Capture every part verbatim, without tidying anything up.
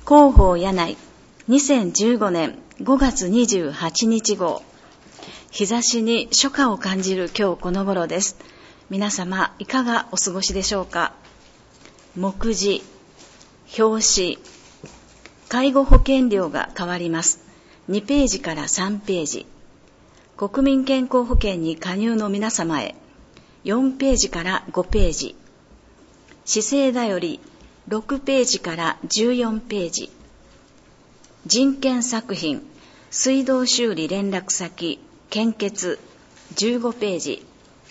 広報柳井にせんじゅうごねんごがつにじゅうはちにち号。日差しに初夏を感じる今日この頃です。皆様いかがお過ごしでしょうか。目次、表紙、介護保険料が変わります。にページからさんページ。国民健康保険に加入の皆様へ。よんページからごページ。市政だよりろくページからじゅうよんページ。人権作品、水道修理連絡先、献血じゅうごページ。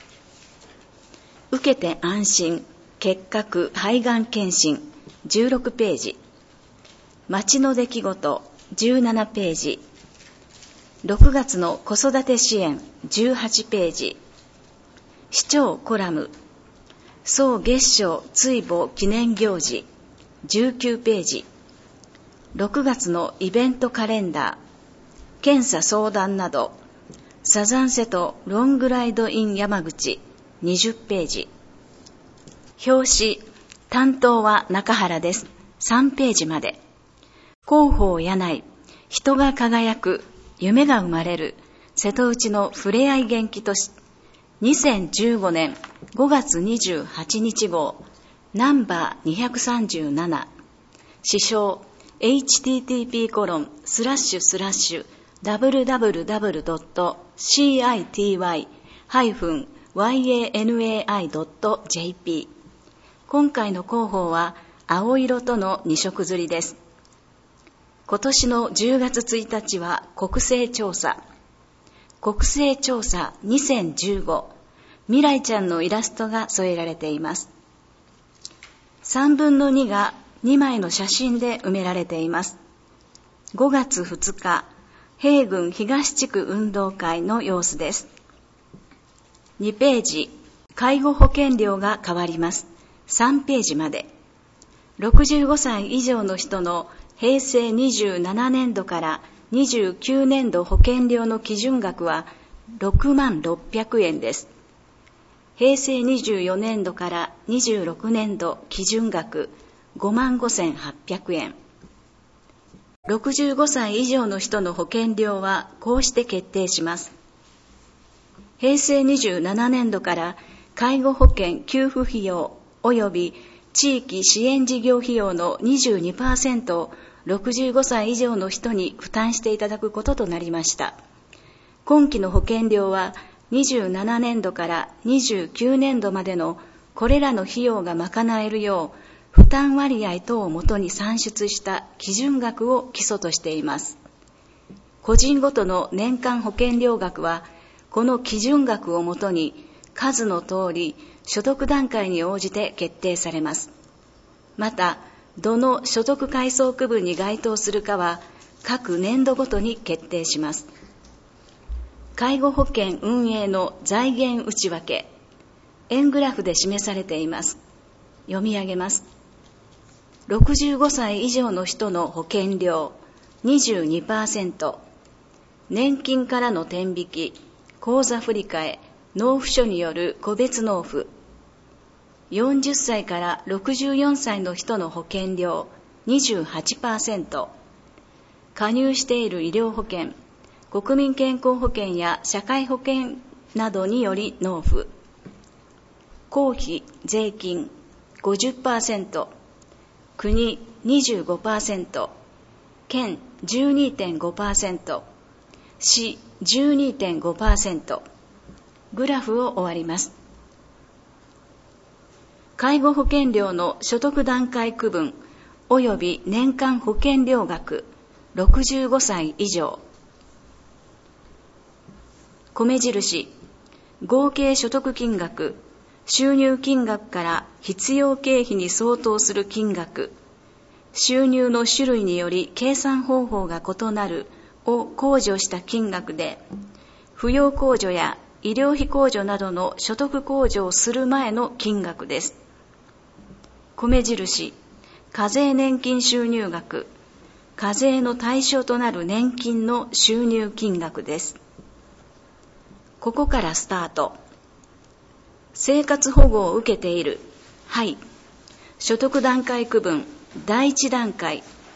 受けて安心、結核肺がん検診じゅうろくページ。町の出来事じゅうななページ。ろくがつの子育て支援じゅうはちページ。市長コラム、総月賞追悼記念行事じゅうきゅうページ。ろくがつのイベントカレンダー、検査相談など、サザンセとロングライドイン山口にじゅうページ。表紙、担当は中原です。さんページまで。広報柳井、人が輝く、夢が生まれる、瀬戸内のふれあい元気都市、にせんじゅうごねんごがつにじゅうはちにち号、ナンバーにひゃくさんじゅうなな。支障、エイチティーティーピーコロンスラッシュスラッシュダブリューダブリューダブリュードットシーアイティーワイハイフンワイエーエヌエーアイドットジェーピー。今回の広報は青色とのに色刷りです。今年のじゅうがつついたちは国勢調査。国勢調査にせんじゅうご。未来ちゃんのイラストが添えられています。さんぶんのにがにまいの写真で埋められています。ごがつふつか、平郡東地区運動会の様子です。にページ、介護保険料が変わります。さんページまで。ろくじゅうごさい以上の人のへいせいにじゅうななねんどからにじゅうきゅうねんど保険料の基準額はろくまんろっぴゃくえんです。へいせいにじゅうよねんどからにじゅうろくねんど基準額ごまんごせんはっぴゃくえん。ろくじゅうごさい以上の人の保険料はこうして決定します。へいせいにじゅうななねんどから介護保険給付費用及び地域支援事業費用の にじゅうにパーセント をろくじゅうごさい以上の人に負担していただくこととなりました。今期の保険料はにじゅうななねんどからにじゅうきゅうねんどまでのこれらの費用が賄えるよう負担割合等をもとに算出した基準額を基礎としています。個人ごとの年間保険料額はこの基準額をもとに数の通り所得段階に応じて決定されます。また、どの所得階層区分に該当するかは各年度ごとに決定します。介護保険運営の財源内訳、円グラフで示されています。読み上げます。ろくじゅうごさい以上の人の保険料 にじゅうにパーセント、年金からの天引き、口座振替、納付書による個別納付、よんじゅっさいからろくじゅうよんさいの人の保険料 にじゅうはちパーセント、加入している医療保険、国民健康保険や社会保険などにより納付、公費税金 ごじゅっパーセント、国 にじゅうごパーセント、県 じゅうにてんごパーセント、市 じゅうにてんごパーセント。グラフを終わります。介護保険料の所得段階区分及び年間保険料額ろくじゅうごさい以上。米印、合計所得金額、収入金額から必要経費に相当する金額、収入の種類により計算方法が異なるを控除した金額で、扶養控除や医療費控除などの所得控除をする前の金額です。米印、課税年金収入額、課税の対象となる年金の収入金額です。ここからスタート。生活保護を受けている。はい。所得段階区分、だいいち段階、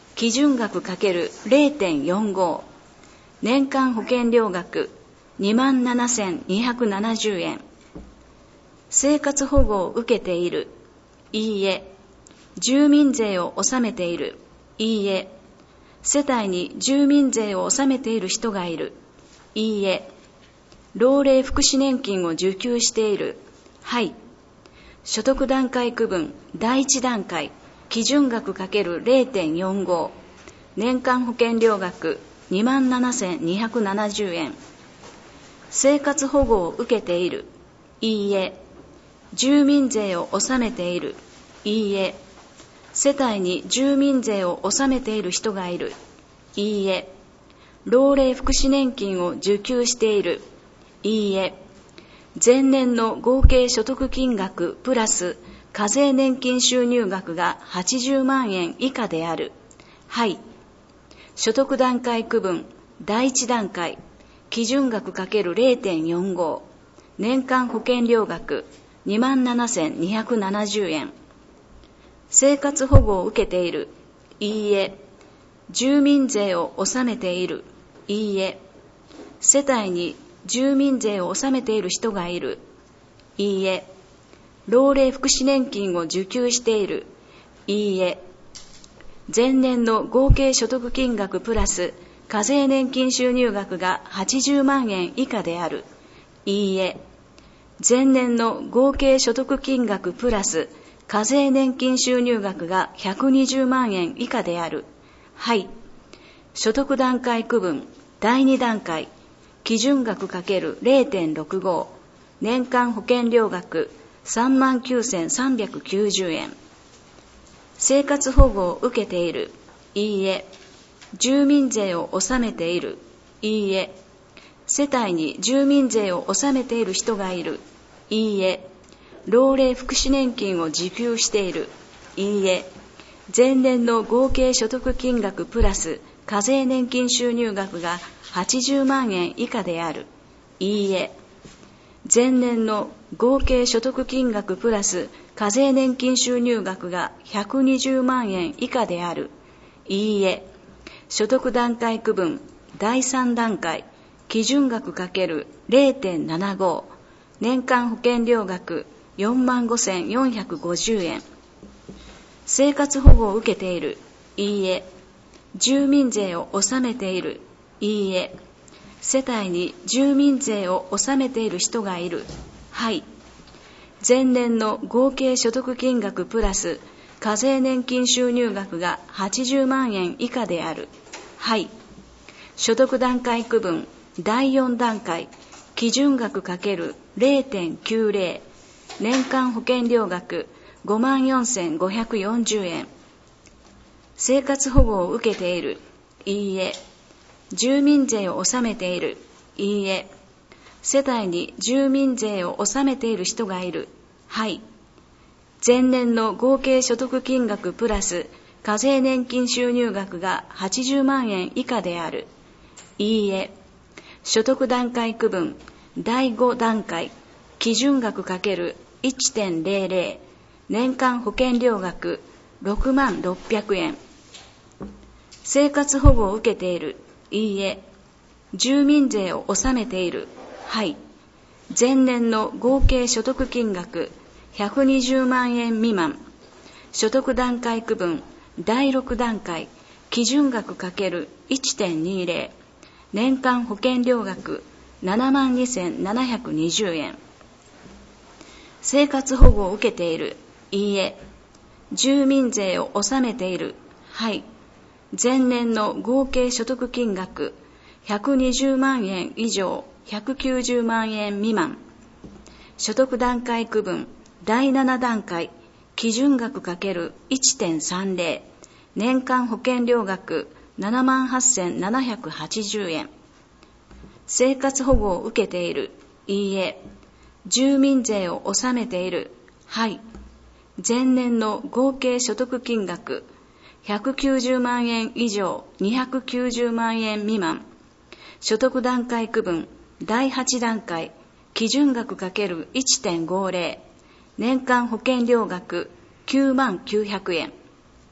基準額 ×れいてんよんご、年間保険料額 にまんななせんにひゃくななじゅうえん。生活保護を受けている。いいえ。住民税を納めている。いいえ。世帯に住民税を納めている人がいる。いいえ。老齢福祉年金を受給している。はい。所得段階区分だいいち段階基準額 ×れいてんよんご、年間保険料額 にまんななせんにひゃくななじゅうえん。生活保護を受けている。いいえ。住民税を納めている。いいえ。世帯に住民税を納めている人がいる。いいえ。老齢福祉年金を受給している。いいえ。前年の合計所得金額プラス課税年金収入額がはちじゅうまんえん以下である。はい。所得段階区分だいいち段階基準額 ×れいてんよんご、年間保険料額 にまんななせんにひゃくななじゅうえん。生活保護を受けている。いいえ。住民税を納めている。いいえ。世帯に住民税を納めている人がいる。いいえ。老齢福祉年金を受給している。いいえ。前年の合計所得金額プラス課税年金収入額がはちじゅうまんえん以下である。いいえ。前年の合計所得金額プラス課税年金収入額がひゃくにじゅうまんえん以下である。はい。所得段階区分だいに段階基準額 ×れいてんろくご、年間保険料額 さんまんきゅうせんさんびゃくきゅうじゅうえん。生活保護を受けている。いいえ。住民税を納めている。いいえ。世帯に住民税を納めている人がいる。いいえ。老齢福祉年金を受給している。いいえ。前年の合計所得金額プラス課税年金収入額がはちじゅうまんえん以下である。いいえ。前年の合計所得金額プラス課税年金収入額がひゃくにじゅうまんえん以下である。いいえ。所得段階区分だいさん段階基準額 ×れいてんななご、年間保険料額よんまんごせんよんひゃくごじゅうえん。生活保護を受けている。いいえ。住民税を納めている。いいえ。世帯に住民税を納めている人がいる。はい。前年の合計所得金額プラス課税年金収入額がはちじゅうまんえん以下である。はい。所得段階区分だいよん段階基準額 ×れいてんきゅうぜろ、年間保険料額ごまんよんせんごひゃくよんじゅうえん。生活保護を受けている。いいえ。住民税を納めている。いいえ。世帯に住民税を納めている人がいる。はい。前年の合計所得金額プラス課税年金収入額がはちじゅうまんえん以下である。いいえ。所得段階区分だいご段階基準額 ×いってんぜろぜろ、年間保険料額ろくまんろっぴゃくえん。生活保護を受けている。いいえ。住民税を納めている。はい。前年の合計所得金額ひゃくにじゅうまんえん未満。所得段階区分だいろく段階基準額 ×いってんにぜろ、年間保険料額ななまんにせんななひゃくにじゅうえん。生活保護を受けている。いいえ。住民税を納めている。はい。前年の合計所得金額ひゃくにじゅうまんえん以上ひゃくきゅうじゅうまんえん未満。所得段階区分だいなな段階基準額 ×いってんさんぜろ、年間保険料額ななまんはっせんななひゃくはちじゅうえん。生活保護を受けている。いいえ。住民税を納めている。はい。前年の合計所得金額ひゃくきゅうじゅうまんえん以上にひゃくきゅうじゅうまんえん未満。所得段階区分だいはち段階基準額 ×いってんごぜろ、年間保険料額きゅうまんきゅうひゃくえん。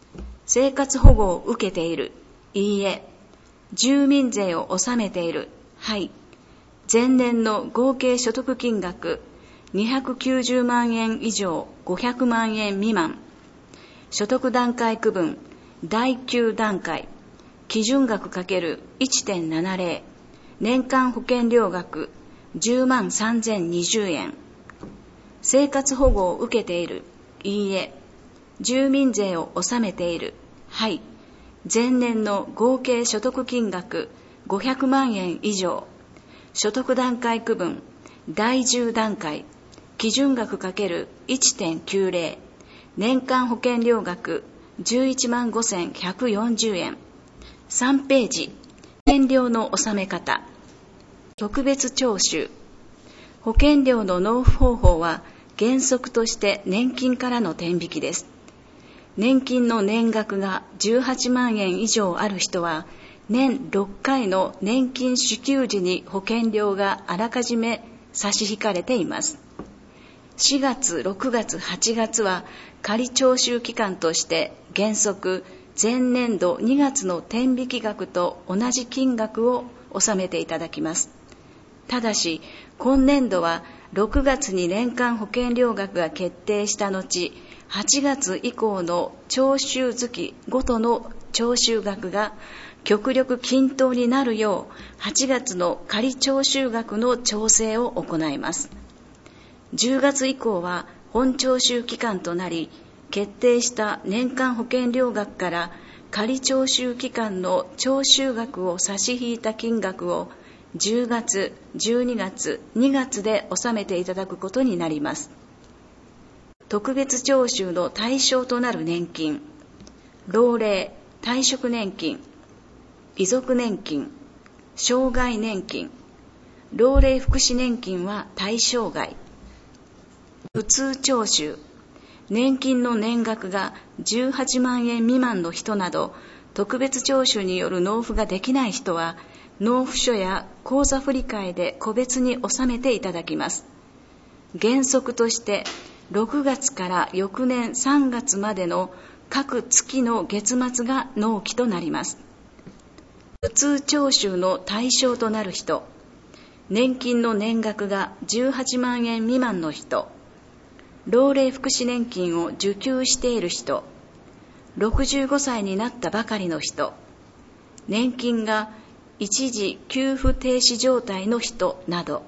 生活保護を受けている。いいえ。住民税を納めている。はい。前年の合計所得金額にひゃくきゅうじゅうまんえん以上ごひゃくまんえん未満。所得段階区分だいきゅう段階。基準額 ×いってんななぜろ。年間保険料額じゅうまんさんぜんにじゅうえん。生活保護を受けている。いいえ。住民税を納めている。はい。前年の合計所得金額ごひゃくまんえん以上。所得段階区分だいじゅう段階。基準額 ×いってんきゅうぜろ。年間保険料額じゅういちまんごせんひゃくよんじゅうえん。さんページ。保険料の納め方。特別徴収。保険料の納付方法は原則として年金からの天引きです。年金の年額がじゅうはちまんえん以上ある人は、年ろっかいの年金支給時に保険料があらかじめ差し引かれています。しがつ、ろくがつ、はちがつは仮徴収期間として原則前年度にがつの天引き額と同じ金額を納めていただきます。ただし、今年度はろくがつに年間保険料額が決定した後、はちがつ以降の徴収月ごとの徴収額が極力均等になるよう、はちがつの仮徴収額の調整を行います。じゅうがつ以降は本徴収期間となり、決定した年間保険料額から仮徴収期間の徴収額を差し引いた金額をじゅうがつ、じゅうにがつ、にがつで納めていただくことになります。特別徴収の対象となる年金、老齢、退職年金、遺族年金、障害年金、老齢福祉年金は対象外。普通徴収、年金の年額がじゅうはちまんえん未満の人など、特別徴収による納付ができない人は、納付書や口座振替で個別に納めていただきます。原則として、ろくがつから翌年さんがつまでの各月の月末が納期となります。普通徴収の対象となる人、年金の年額がじゅうはちまんえん未満の人、老齢福祉年金を受給している人、ろくじゅうごさいになったばかりの人、年金が一時給付停止状態の人など。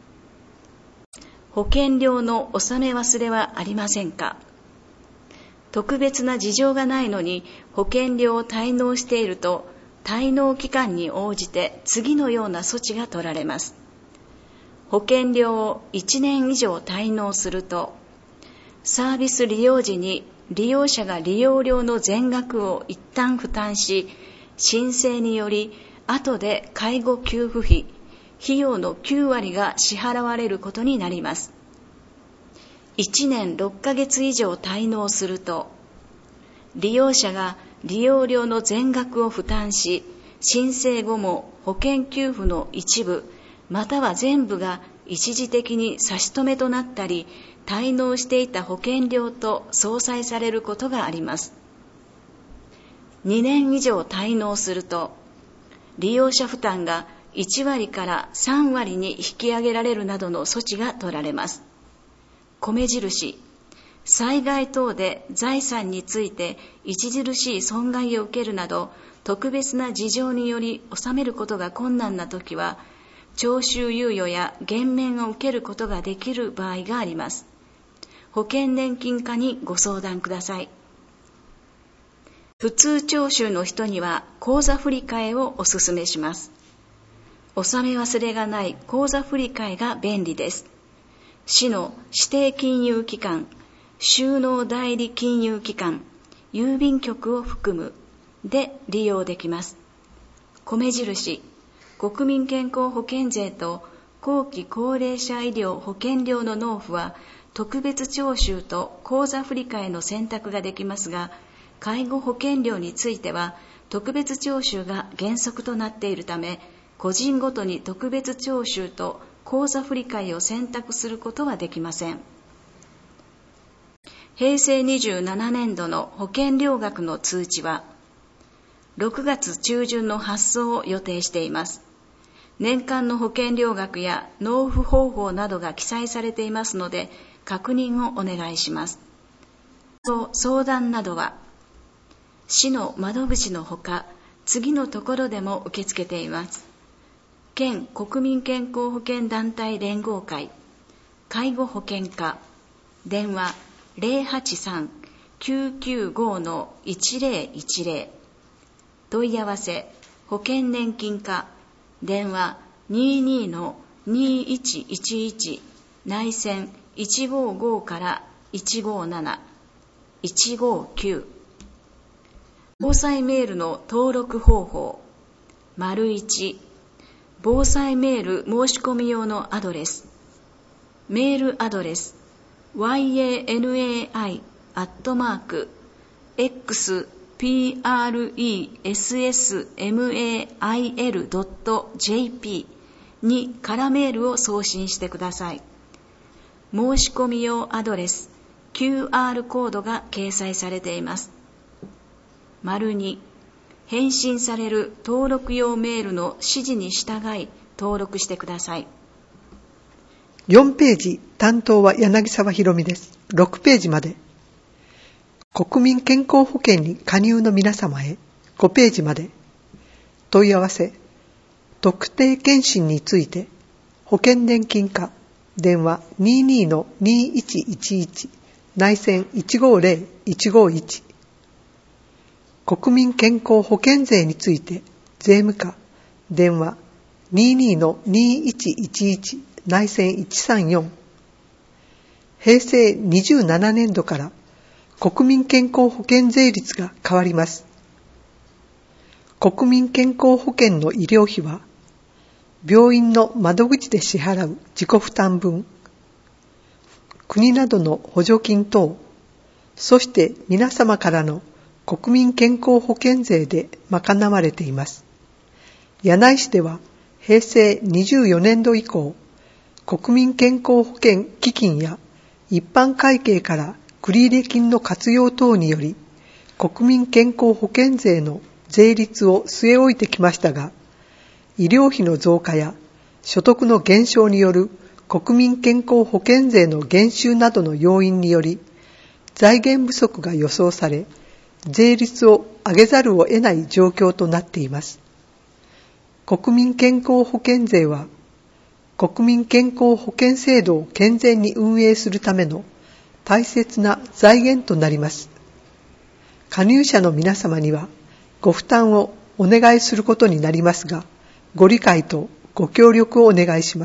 保険料の納め忘れはありませんか？特別な事情がないのに保険料を滞納していると、滞納期間に応じて次のような措置が取られます。保険料をいちねん以上滞納すると、サービス利用時に利用者が利用料の全額を一旦負担し、申請により後で介護給付費、費用のきゅうわりが支払われることになります。いちねんろっかげつ以上滞納すると、利用者が利用料の全額を負担し、申請後も保険給付の一部、または全部が一時的に差し止めとなったり、滞納していた保険料と相殺されることがあります。にねん以上滞納すると、利用者負担がいちわりからさんわりに引き上げられるなどの措置が取られます。米印、災害等で財産について著しい損害を受けるなど、特別な事情により納めることが困難なときは、徴収猶予や減免を受けることができる場合があります。保険年金課にご相談ください。普通徴収の人には口座振替をお勧めします。納め忘れがない口座振替が便利です。市の指定金融機関、収納代理金融機関、郵便局を含むで利用できます。米印、国民健康保険税と後期高齢者医療保険料の納付は特別徴収と口座振替の選択ができますが、介護保険料については特別徴収が原則となっているため、個人ごとに特別徴収と口座振替を選択することはできません。 へいせいにじゅうななねんどの保険料額の通知は、ろくがつちゅうじゅんの発送を予定しています。年間の保険料額や納付方法などが記載されていますので、確認をお願いします。相談などは、市の窓口のほか、次のところでも受け付けています。県国民健康保険団体連合会、介護保険課、電話 ゼロはちさん きゅうきゅうご いちゼロいちゼロ、問い合わせ保険年金課、電話 にじゅうに にいちいちいち 内線いちごごからいちごなな、いちごきゅう、防災メールの登録方法、丸いち、防災メール申し込み用のアドレス、メールアドレス、ワイエーエヌエーアイ アットマーク、エックスピーアールイーエスエスエムエーアイエル ドット ジェーピー に空メールを送信してください。申し込み用アドレス、キューアール コードが掲載されています。丸に、返信される登録用メールの指示に従い登録してください。 よんページ、担当は柳沢ひろみです。ろくページまで。国民健康保険に加入の皆様へ、ごページまで。問い合わせ、特定健診について、保険年金課、電話 にじゅうに にいちいちいち、内線いちごゼロいちごいち。国民健康保険税について、税務課、電話 にじゅうに にいちいちいち、内線いちさんよん。へいせいにじゅうななねんどから国民健康保険税率が変わります。国民健康保険の医療費は、病院の窓口で支払う自己負担分、国などの補助金等、そして皆様からの国民健康保険税で賄われています。柳井市ではへいせいにじゅうよねんど以降、国民健康保険基金や一般会計から繰入金の活用等により、国民健康保険税の税率を据え置いてきましたが、医療費の増加や所得の減少による国民健康保険税の減収などの要因により、財源不足が予想され、税率を上げざるを得ない状況となっています。国民健康保険税は、国民健康保険制度を健全に運営するための大切な財源となります。加入者の皆様にはご負担をお願いすることになりますが、ご理解とご協力をお願いします。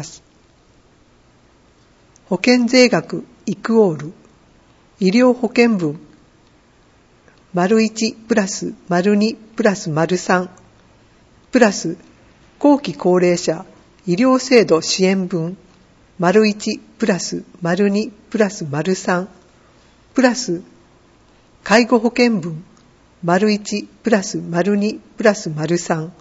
保険税額イクオール医療保険分丸いちプラス丸にプラス丸さんプラス後期高齢者医療制度支援分丸いちプラス丸にプラス丸さんプラス介護保険分丸いちプラス丸にプラス丸さん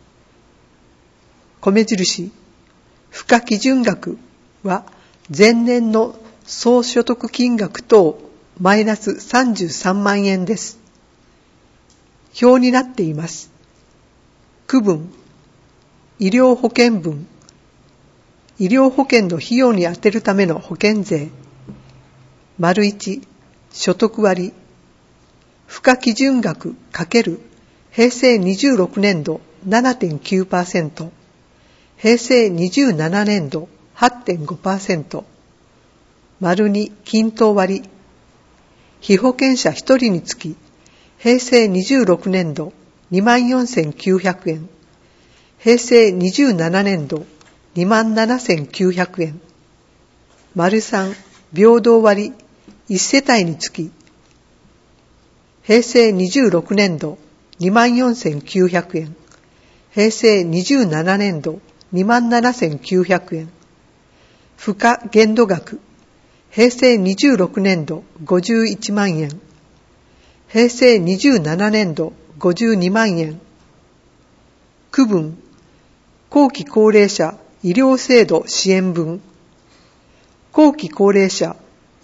米印付加基準額は前年の総所得金額等マイナスさんじゅうさんまんえんです。表になっています。区分医療保険分医療保険の費用に充てるための保険税丸いち所得割付加基準額×へいせいにじゅうろくねんど ななてんきゅうパーセント 平成にじゅうななねんど はちてんごパーセント 丸に均等割被保険者ひとりにつき平成にじゅうろくねんど にまんよんせんきゅうひゃくえん平成にじゅうななねんど にまんななせんきゅうひゃくえん丸さん平等割いち世帯につき平成にじゅうろくねんど にまんよんせんきゅうひゃくえん平成にじゅうななねんど にまんななせんきゅうひゃくえん付加限度額平成にじゅうろくねんどごじゅういちまんえん平成にじゅうななねんどごじゅうにまんえん区分後期高齢者医療制度支援分後期高齢者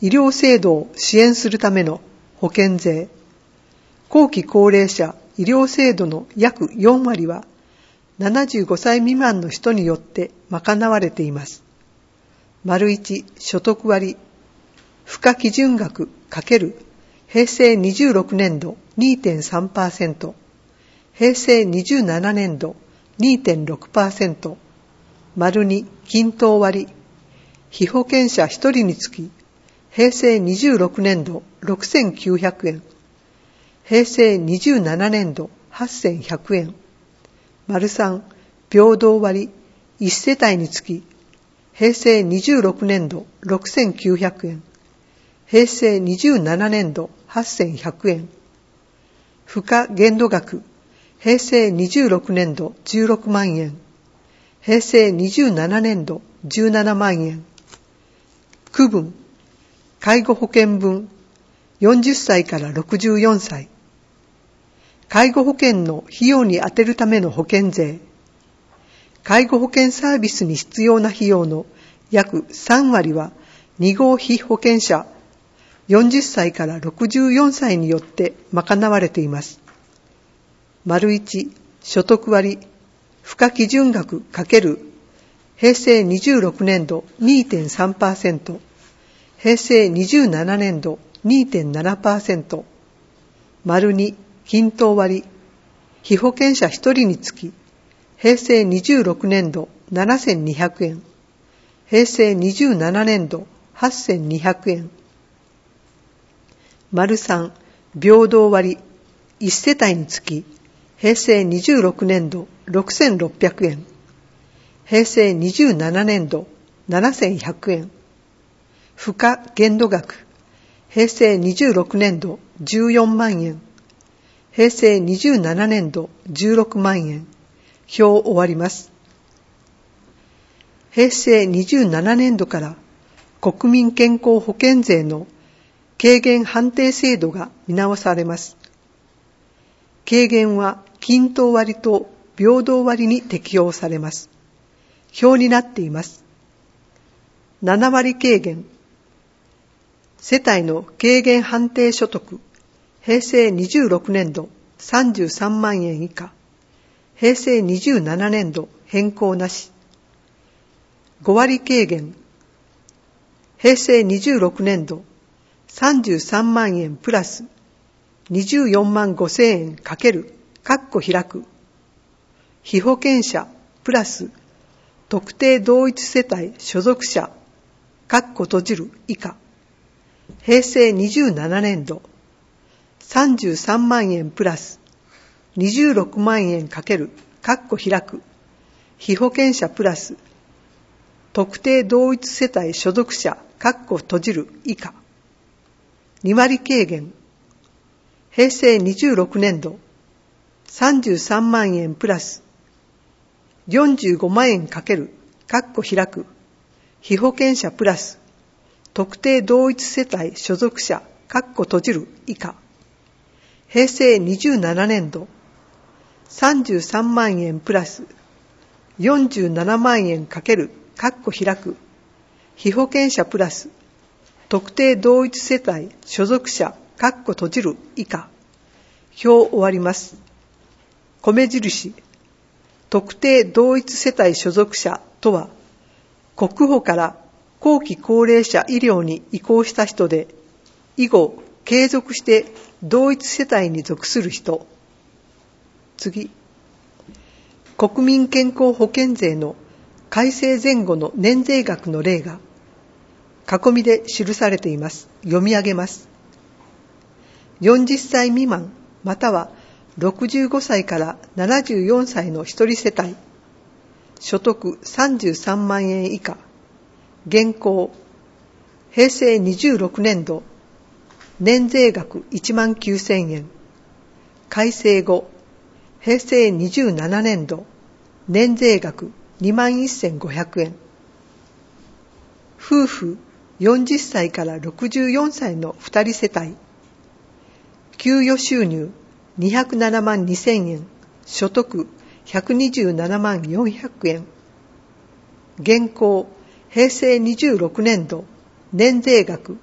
医療制度を支援するための保険税、後期高齢者医療制度の約よんわりはななじゅうごさい未満の人によって賄われています。丸いち所得割、付加基準額×平成にじゅうろくねんど にてんさんパーセント、平成にじゅうななねんど にてんろくパーセント、丸に均等割、被保険者ひとりにつき平成にじゅうろくねんどろくせんきゅうひゃくえん、平成にじゅうななねんどはっせんひゃくえん、丸さん平等割、いち世帯につき平成にじゅうろくねんどろくせんきゅうひゃくえん、平成にじゅうななねんどはっせんひゃくえん、付加限度額、平成にじゅうろくねんどじゅうろくまんえん、平成にじゅうななねんどじゅうななまんえん、区分、介護保険分、よんじゅっさいからろくじゅうよんさい、介護保険の費用に充てるための保険税、介護保険サービスに必要な費用の約さんわりはに号被保険者よんじゅっさいからろくじゅうよんさいによって賄われています。丸いち所得割、付加基準額×平成にじゅうろくねんど にてんさんパーセント、平成にじゅうななねんど にてんななパーセント、丸に均等割、被保険者ひとりにつき平成にじゅうろくねんどななせんにひゃくえん、平成にじゅうななねんどはっせんにひゃくえん、丸さん平等割、いち世帯につき平成にじゅうろくねんどろくせんろっぴゃくえん、平成にじゅうななねんどななせんひゃくえん、付加限度額、平成にじゅうろくねんどじゅうよんまんえん、平成にじゅうななねんどじゅうろくまんえん、表終わります。平成にじゅうななねんどから国民健康保険税の軽減判定制度が見直されます。軽減は均等割と平等割に適用されます。表になっています。ななわり軽減。世帯の軽減判定所得、平成にじゅうろくねんどさんじゅうさんまんえん以下、平成にじゅうななねんど変更なし。ごわり軽減。平成にじゅうろくねんどさんじゅうさんまんえんプラスにじゅうよんまんごせんえんかける、括弧開く。被保険者プラス特定同一世帯所属者、括弧閉じる以下。平成にじゅうななねんどさんじゅうさんまんえんプラスにじゅうろくまんえんかける、括弧開く。被保険者プラス特定同一世帯所属者、括弧閉じる以下。にわり軽減。平成にじゅうろくねんどさんじゅうさんまんえんプラスよんじゅうごまんえんかける、括弧開く。被保険者プラス特定同一世帯所属者、括弧閉じる以下。平成にじゅうななねんどさんじゅうさんまんえんプラスよんじゅうななまんえんかける、括弧開く。被保険者プラス特定同一世帯所属者、括弧閉じる以下。表終わります。米印。特定同一世帯所属者とは、国保から後期高齢者医療に移行した人で、以後継続して同一世帯に属する人。次。国民健康保険税の改正前後の年税額の例が、囲みで記されています。読み上げます。よんじゅっさい未満、またはろくじゅうごさいからななじゅうよんさいの一人世帯、所得さんじゅうさんまんえん以下、現行、平成にじゅうろくねんど、年税額いちまんきゅうせんえん、改正後、平成にじゅうななねんど、年税額にまんせんごひゃくえん、夫婦よんじゅっさいからろくじゅうよんさいのふたり世帯、給与収入にひゃくななまんにせんえん、所得ひゃくにじゅうななまんよんひゃくえん、現行、平成にじゅうろくねんど、年税額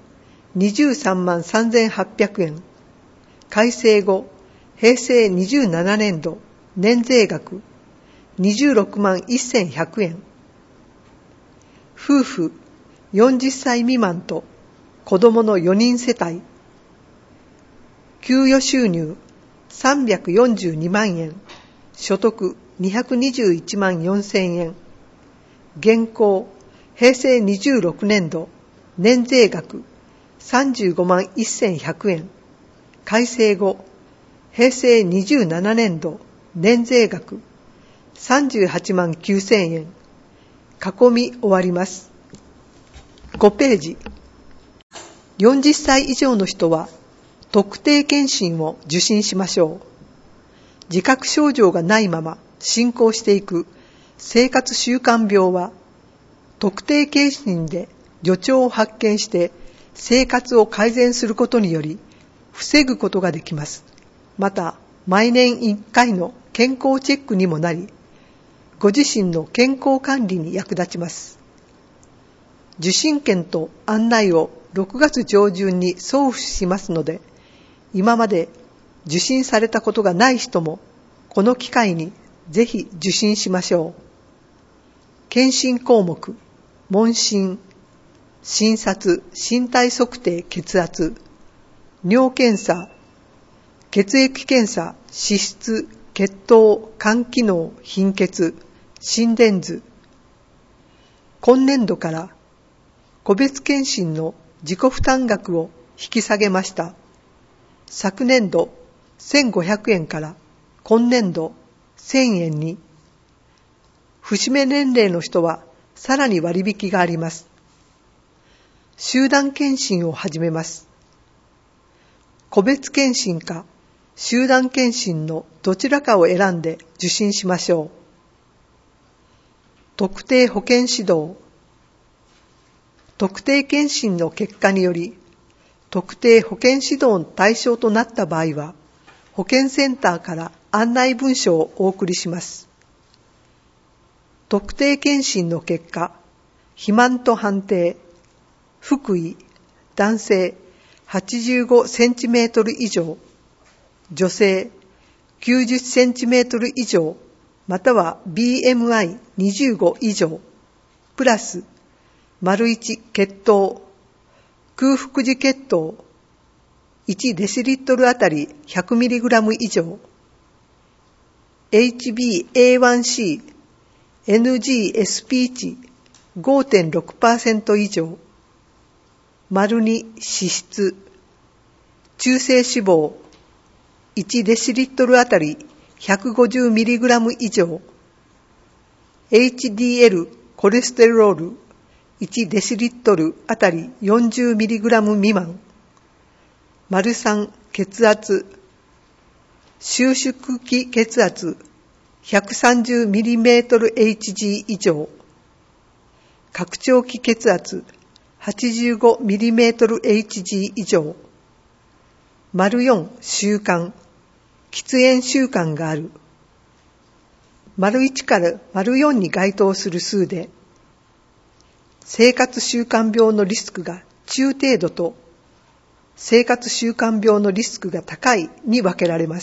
にじゅうさんまんさんぜんはっぴゃくえん。改正後、平成にじゅうななねん度、年税額にじゅうろくまんせんひゃくえん。夫婦よんじゅっさい未満と子供のよにん世帯。給与収入さんびゃくよんじゅうにまんえん。所得にひゃくにじゅういちまんよんせんえん。現行、平成にじゅうろくねん度、年税額さんじゅうごまんせんひゃくえん。改正後、平成にじゅうななねん度、年税額さんじゅうはちまんきゅうせんえん。囲み終わります。ごページ。よんじゅっさい以上の人は特定健診を受診しましょう。自覚症状がないまま進行していく生活習慣病は、特定健診で予兆を発見して生活を改善することにより防ぐことができます。また、毎年いっかいの健康チェックにもなり、ご自身の健康管理に役立ちます。受診券と案内をろくがつ上旬に送付しますので、今まで受診されたことがない人もこの機会にぜひ受診しましょう。検診項目、問診、診察、身体測定血圧、尿検査、血液検査、脂質、血糖、肝機能、貧血、心電図。今年度から個別検診の自己負担額を引き下げました。昨年度せんごひゃくえんから今年度せんえんに。節目年齢の人はさらに割引があります。集団検診を始めます。個別検診か集団検診のどちらかを選んで受診しましょう。特定保健指導。特定検診の結果により、特定保健指導の対象となった場合は、保健センターから案内文書をお送りします。特定検診の結果、肥満と判定、腹囲、男性はちじゅうごセンチメートル以上、女性きゅうじゅっセンチメートル以上、または ビーエムアイにじゅうご 以上、プラス、丸いち血糖、空腹時血糖、いちデシリットルあたり ひゃくミリグラム 以上、エイチビーエーワンシー、エヌジーエスピー 値 ごてんろくパーセント 以上、丸に脂質、中性脂肪、いちデシリットルあたり ひゃくごじゅうミリグラム 以上、エイチディーエル コレステロール、いちデシリットルあたり よんじゅうミリグラム 未満、丸さん血圧、収縮期血圧 ひゃくさんじゅうミリメートルエイチジー 以上、拡張期血圧 はちじゅうごミリメートルエイチジー 以上、丸よん習慣、喫煙習慣がある、丸いちから丸よんに該当する数で、生活習慣病のリスクが中程度と生活習慣病のリスクが高いに分けられます。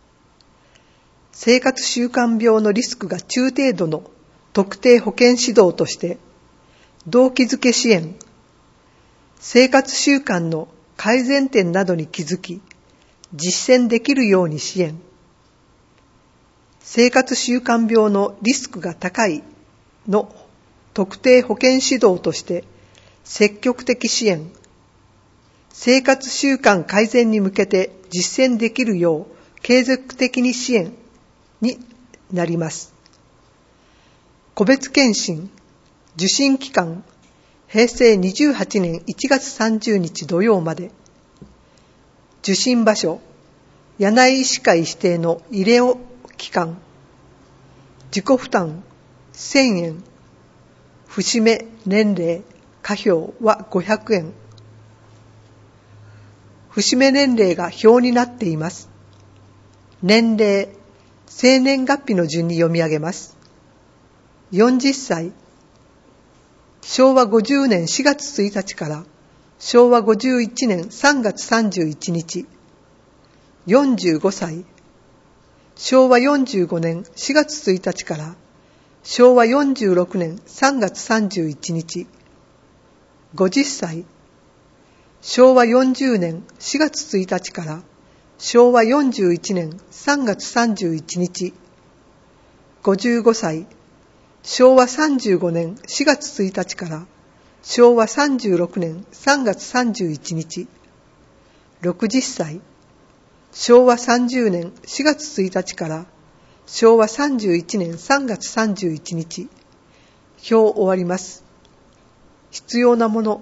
生活習慣病のリスクが中程度の特定保健指導として、動機づけ支援、生活習慣の改善点などに気づき、実践できるように支援、生活習慣病のリスクが高いの特定保健指導として積極的支援、生活習慣改善に向けて実践できるよう継続的に支援になります。個別検診、受診期間、へいせいにじゅうはちねんいちがつさんじゅうにち土曜まで。受診場所、柳井医師会指定の医療機関。自己負担せんえん。節目年齢可評はごひゃくえん。節目年齢が表になっています。年齢、生年月日の順に読み上げます。よんじゅっさい、しょうわごじゅうねんしがつついたちからしょうわごじゅういちねんさんがつさんじゅういちにち、よんじゅうごさい。しょうわよんじゅうごねんしがつついたちからしょうわよんじゅうろくねんさんがつさんじゅういちにち、ごじゅっさい。しょうわよんじゅうねんしがつついたちからしょうわよんじゅういちねんさんがつさんじゅういちにち、ごじゅうごさい。しょうわさんじゅうごねんしがつついたちからしょうわさんじゅうろくねんさんがつさんじゅういちにち、ろくじゅっさい。しょうわさんじゅうねんしがつついたちからしょうわさんじゅういちねんさんがつさんじゅういちにち、表終わります。必要なもの。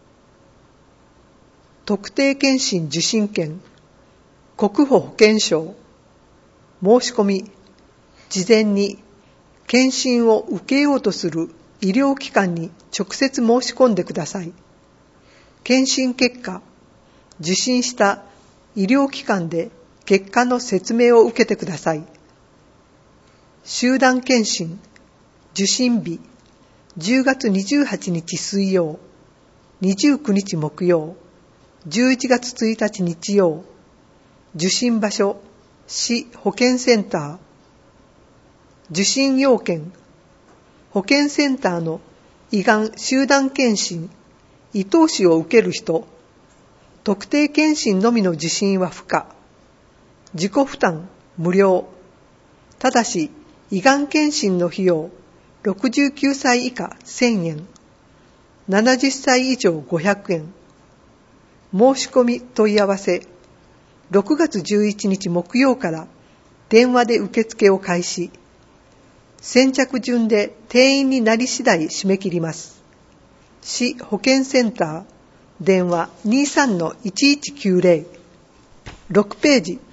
特定健診受診券、国保保険証、申し込み、事前に健診を受けようとする医療機関に直接申し込んでください。健診結果、受診した医療機関で結果の説明を受けてください。集団健診、受診日、じゅうがつにじゅうはちにち水曜、にじゅうくにち木曜、じゅういちがつついたち日曜、受診場所、市保健センター、受診要件、保健センターの胃がん集団健診、胃透視を受ける人、特定健診のみの受診は不可、自己負担、無料、ただし胃がん健診の費用、ろくじゅうきゅうさい以下せんえん、ななじゅっさい以上ごひゃくえん、申し込み問い合わせ、ろくがつじゅういちにち木曜から電話で受付を開始。先着順で定員になり次第締め切ります。市保健センター、電話 にじゅうさんのいちいちきゅうぜろ。ろくページ